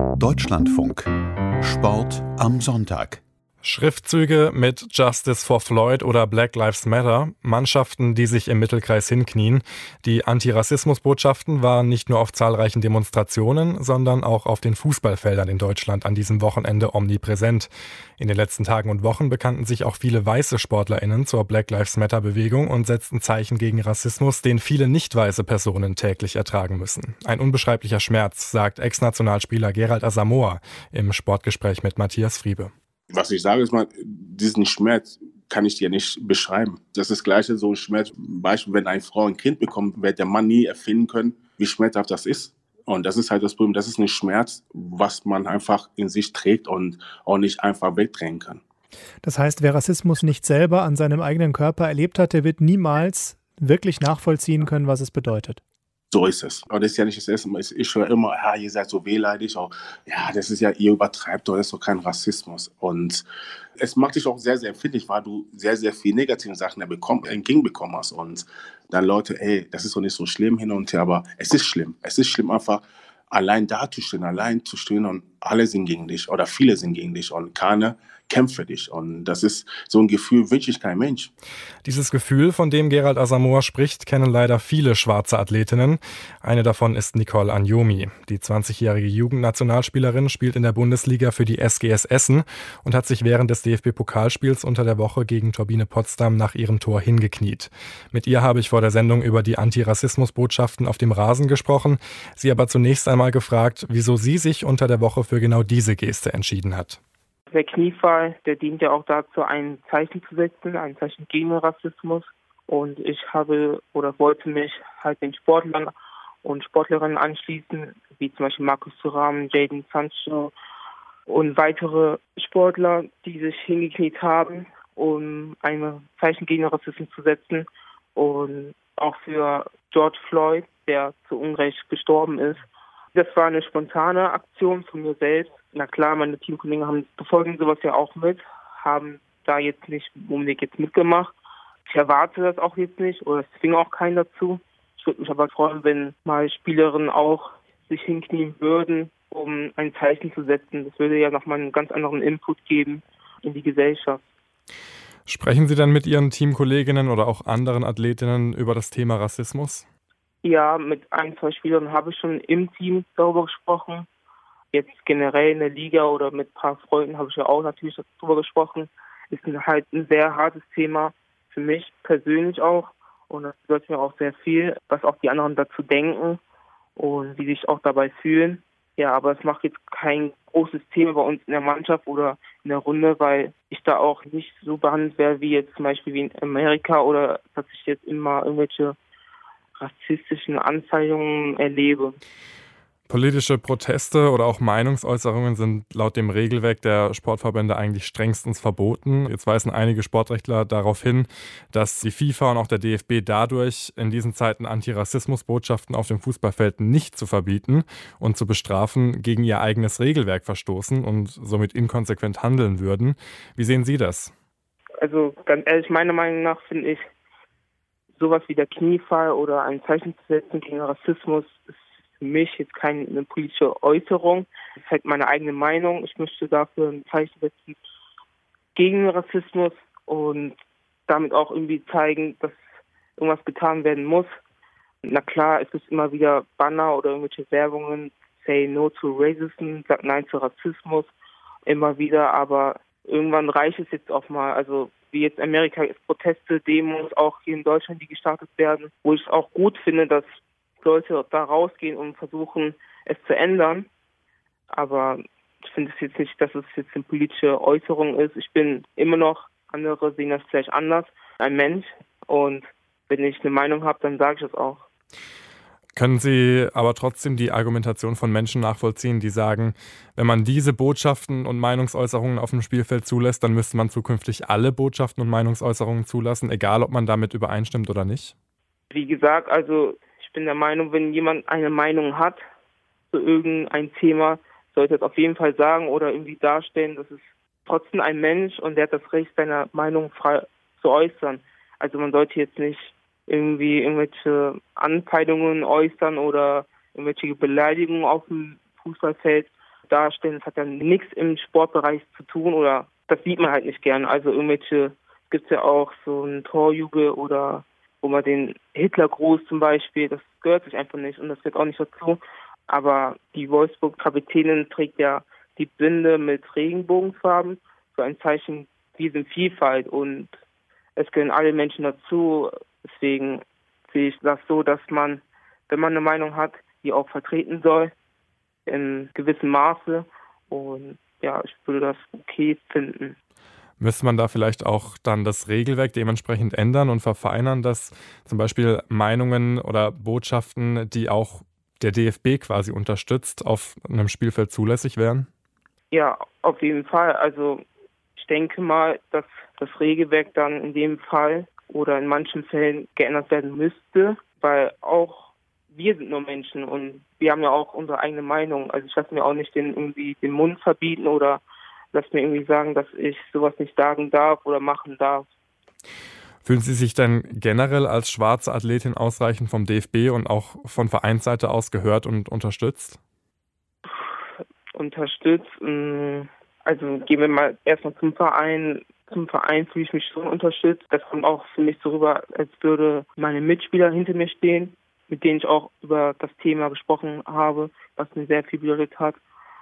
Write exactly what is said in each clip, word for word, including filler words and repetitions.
Deutschlandfunk. Sport am Sonntag. Schriftzüge mit Justice for Floyd oder Black Lives Matter, Mannschaften, die sich im Mittelkreis hinknien. Die Antirassismusbotschaften waren nicht nur auf zahlreichen Demonstrationen, sondern auch auf den Fußballfeldern in Deutschland an diesem Wochenende omnipräsent. In den letzten Tagen und Wochen bekannten sich auch viele weiße SportlerInnen zur Black Lives Matter-Bewegung und setzten Zeichen gegen Rassismus, den viele nicht weiße Personen täglich ertragen müssen. Ein unbeschreiblicher Schmerz, sagt Ex-Nationalspieler Gerald Asamoah im Sportgespräch mit Matthias Friebe. Was ich sage, ist mal, diesen Schmerz kann ich dir nicht beschreiben. Das ist das Gleiche, so ein Schmerz, Beispiel, wenn eine Frau ein Kind bekommt, wird der Mann nie erfinden können, wie schmerzhaft das ist. Und das ist halt das Problem, das ist ein Schmerz, was man einfach in sich trägt und auch nicht einfach wegdrängen kann. Das heißt, wer Rassismus nicht selber an seinem eigenen Körper erlebt hat, der wird niemals wirklich nachvollziehen können, was es bedeutet. So ist es. Und das ist ja nicht das erste Mal. Ich höre immer, ja, ihr seid so wehleidig. Auch, ja, das ist ja, ihr übertreibt doch, das ist doch kein Rassismus. Und es macht dich auch sehr, sehr empfindlich, weil du sehr, sehr viele negative Sachen entgegenbekommen hast. Und dann Leute, ey, das ist doch nicht so schlimm hin und her, aber es ist schlimm. Es ist schlimm, einfach allein dazustehen, allein zu stehen und alle sind gegen dich oder viele sind gegen dich und keiner kämpft für dich. Und das ist so ein Gefühl, wünsche ich kein Mensch. Dieses Gefühl, von dem Gerald Asamoah spricht, kennen leider viele schwarze Athletinnen. Eine davon ist Nicole Anjomi. Die zwanzigjährige Jugendnationalspielerin spielt in der Bundesliga für die S G S Essen und hat sich während des D F B-Pokalspiels unter der Woche gegen Turbine Potsdam nach ihrem Tor hingekniet. Mit ihr habe ich vor der Sendung über die Antirassismusbotschaften auf dem Rasen gesprochen, sie aber zunächst einmal gefragt, wieso sie sich unter der Woche für genau diese Geste entschieden hat. Der Kniefall, der dient ja auch dazu, ein Zeichen zu setzen, ein Zeichen gegen Rassismus. Und ich habe oder wollte mich halt den Sportlern und Sportlerinnen anschließen, wie zum Beispiel Markus Thuram, Jadon Sancho und weitere Sportler, die sich hingekniet haben, um ein Zeichen gegen Rassismus zu setzen. Und auch für George Floyd, der zu Unrecht gestorben ist. Das war eine spontane Aktion von mir selbst. Na klar, meine Teamkollegen haben befolgen sowas ja auch mit, haben da jetzt nicht unbedingt jetzt mitgemacht. Ich erwarte das auch jetzt nicht oder es zwinge auch keinen dazu. Ich würde mich aber freuen, wenn mal Spielerinnen auch sich hinknien würden, um ein Zeichen zu setzen. Das würde ja nochmal einen ganz anderen Input geben in die Gesellschaft. Sprechen Sie dann mit Ihren Teamkolleginnen oder auch anderen Athletinnen über das Thema Rassismus? Ja, mit ein, zwei Spielern habe ich schon im Team darüber gesprochen. Jetzt generell in der Liga oder mit ein paar Freunden habe ich ja auch natürlich darüber gesprochen. Ist halt ein sehr hartes Thema für mich persönlich auch. Und das bedeutet mir auch sehr viel, was auch die anderen dazu denken und wie sich auch dabei fühlen. Ja, aber es macht jetzt kein großes Thema bei uns in der Mannschaft oder in der Runde, weil ich da auch nicht so behandelt werde wie jetzt zum Beispiel wie in Amerika oder dass ich jetzt immer irgendwelche rassistischen Anzeigungen erlebe. Politische Proteste oder auch Meinungsäußerungen sind laut dem Regelwerk der Sportverbände eigentlich strengstens verboten. Jetzt weisen einige Sportrechtler darauf hin, dass die FIFA und auch der D F B dadurch in diesen Zeiten Antirassismusbotschaften auf dem Fußballfeld nicht zu verbieten und zu bestrafen, gegen ihr eigenes Regelwerk verstoßen und somit inkonsequent handeln würden. Wie sehen Sie das? Also ganz ehrlich, meiner Meinung nach finde ich, sowas wie der Kniefall oder ein Zeichen zu setzen gegen Rassismus ist für mich jetzt keine politische Äußerung. Das ist halt meine eigene Meinung. Ich möchte dafür ein Zeichen setzen gegen Rassismus und damit auch irgendwie zeigen, dass irgendwas getan werden muss. Na klar, es ist immer wieder Banner oder irgendwelche Werbungen, say no to racism, sag nein zu Rassismus, immer wieder, aber irgendwann reicht es jetzt auch mal. Also wie jetzt Amerika ist Proteste, Demos, auch hier in Deutschland, die gestartet werden, wo ich es auch gut finde, dass Leute da rausgehen und versuchen, es zu ändern. Aber ich finde es jetzt nicht, dass es jetzt eine politische Äußerung ist. Ich bin immer noch, andere sehen das vielleicht anders, ein Mensch. Und wenn ich eine Meinung habe, dann sage ich es auch. Können Sie aber trotzdem die Argumentation von Menschen nachvollziehen, die sagen, wenn man diese Botschaften und Meinungsäußerungen auf dem Spielfeld zulässt, dann müsste man zukünftig alle Botschaften und Meinungsäußerungen zulassen, egal ob man damit übereinstimmt oder nicht? Wie gesagt, also ich bin der Meinung, wenn jemand eine Meinung hat zu irgendein Thema, sollte es auf jeden Fall sagen oder irgendwie darstellen, dass es trotzdem ein Mensch und der hat das Recht, seine Meinung frei zu äußern. Also man sollte jetzt nicht irgendwie irgendwelche Anpeilungen äußern oder irgendwelche Beleidigungen auf dem Fußballfeld. darstellen. Das hat ja nichts im Sportbereich zu tun oder das sieht man halt nicht gern. Also irgendwelche, gibt es ja auch so ein Torjubel oder wo man den Hitlergruß zum Beispiel, das gehört sich einfach nicht und das gehört auch nicht dazu. Aber die Wolfsburg-Kapitänin trägt ja die Binde mit Regenbogenfarben, so ein Zeichen, wir sind Vielfalt und es gehören alle Menschen dazu. Deswegen sehe ich das so, dass man, wenn man eine Meinung hat, die auch vertreten soll, in gewissem Maße. Und ja, ich würde das okay finden. Müsste man da vielleicht auch dann das Regelwerk dementsprechend ändern und verfeinern, dass zum Beispiel Meinungen oder Botschaften, die auch der D F B quasi unterstützt, auf einem Spielfeld zulässig wären? Ja, auf jeden Fall. Also ich denke mal, dass das Regelwerk dann in dem Fall oder in manchen Fällen geändert werden müsste, weil auch wir sind nur Menschen und wir haben ja auch unsere eigene Meinung. Also ich lasse mir auch nicht den, irgendwie den Mund verbieten oder lasse mir irgendwie sagen, dass ich sowas nicht sagen darf oder machen darf. Fühlen Sie sich denn generell als schwarze Athletin ausreichend vom D F B und auch von Vereinsseite aus gehört und unterstützt? Unterstützt, also gehen wir mal erstmal zum Verein. Zum Verein fühle ich mich schon unterstützt. Das kommt auch für mich so rüber, als würde meine Mitspieler hinter mir stehen, mit denen ich auch über das Thema gesprochen habe, was mir sehr viel bedeutet hat.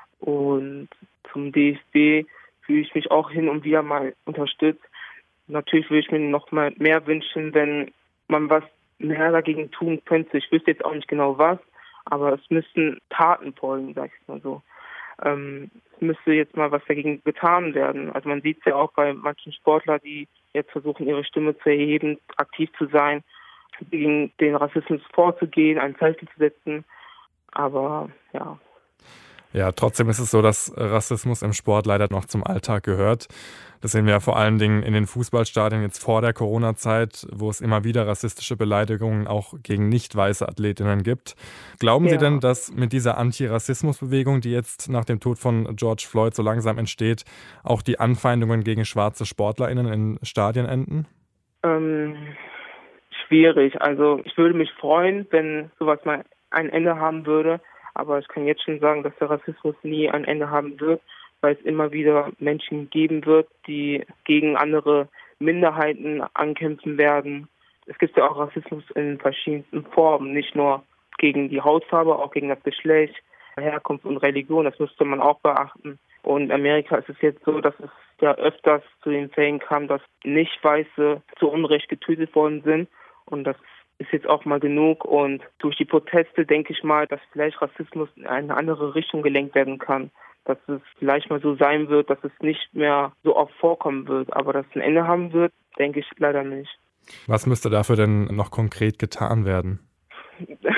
Und zum D F B fühle ich mich auch hin und wieder mal unterstützt. Natürlich würde ich mir noch mal mehr wünschen, wenn man was mehr dagegen tun könnte. Ich wüsste jetzt auch nicht genau was, aber es müssten Taten folgen, sag ich mal so. Ähm, es müsste jetzt mal was dagegen getan werden. Also man sieht es ja auch bei manchen Sportlern, die jetzt versuchen, ihre Stimme zu erheben, aktiv zu sein, gegen den Rassismus vorzugehen, ein Zeichen zu setzen. Aber ja. Ja, trotzdem ist es so, dass Rassismus im Sport leider noch zum Alltag gehört. Das sehen wir ja vor allen Dingen in den Fußballstadien jetzt vor der Corona-Zeit, wo es immer wieder rassistische Beleidigungen auch gegen nicht weiße Athletinnen gibt. Glauben ja. Sie denn, dass mit dieser Anti-Rassismus-Bewegung, die jetzt nach dem Tod von George Floyd so langsam entsteht, auch die Anfeindungen gegen schwarze SportlerInnen in Stadien enden? Ähm, schwierig. Also ich würde mich freuen, wenn sowas mal ein Ende haben würde. Aber ich kann jetzt schon sagen, dass der Rassismus nie ein Ende haben wird, weil es immer wieder Menschen geben wird, die gegen andere Minderheiten ankämpfen werden. Es gibt ja auch Rassismus in verschiedensten Formen, nicht nur gegen die Hautfarbe, auch gegen das Geschlecht, Herkunft und Religion. Das müsste man auch beachten. Und in Amerika ist es jetzt so, dass es ja öfters zu den Fällen kam, dass Nicht-Weiße zu Unrecht getötet worden sind. Und das ist jetzt auch mal genug und durch die Proteste denke ich mal, dass vielleicht Rassismus in eine andere Richtung gelenkt werden kann. Dass es vielleicht mal so sein wird, dass es nicht mehr so oft vorkommen wird. Aber dass es ein Ende haben wird, denke ich leider nicht. Was müsste dafür denn noch konkret getan werden? Das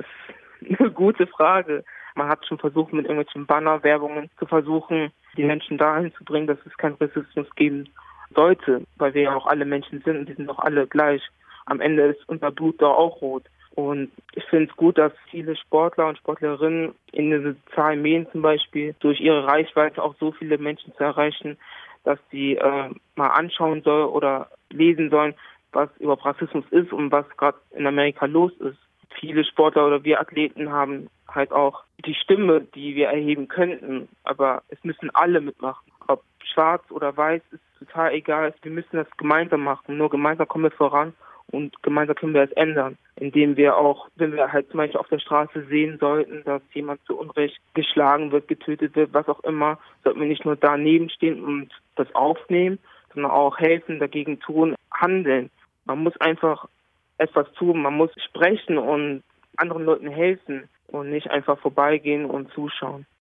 ist eine gute Frage. Man hat schon versucht, mit irgendwelchen Bannerwerbungen zu versuchen, die Menschen dahin zu bringen, dass es keinen Rassismus geben sollte. Weil wir ja auch alle Menschen sind und die sind doch alle gleich. Am Ende ist unser Blut doch auch rot. Und ich finde es gut, dass viele Sportler und Sportlerinnen in den sozialen Medien zum Beispiel durch ihre Reichweite auch so viele Menschen zu erreichen, dass sie äh, mal anschauen sollen oder lesen sollen, was überhaupt Rassismus ist und was gerade in Amerika los ist. Viele Sportler oder wir Athleten haben halt auch die Stimme, die wir erheben könnten. Aber es müssen alle mitmachen. Ob schwarz oder weiß, ist total egal. Wir müssen das gemeinsam machen. Nur gemeinsam kommen wir voran. Und gemeinsam können wir es ändern, indem wir auch, wenn wir halt zum Beispiel auf der Straße sehen sollten, dass jemand zu Unrecht geschlagen wird, getötet wird, was auch immer, sollten wir nicht nur daneben stehen und das aufnehmen, sondern auch helfen, dagegen tun, handeln. Man muss einfach etwas tun, man muss sprechen und anderen Leuten helfen und nicht einfach vorbeigehen und zuschauen.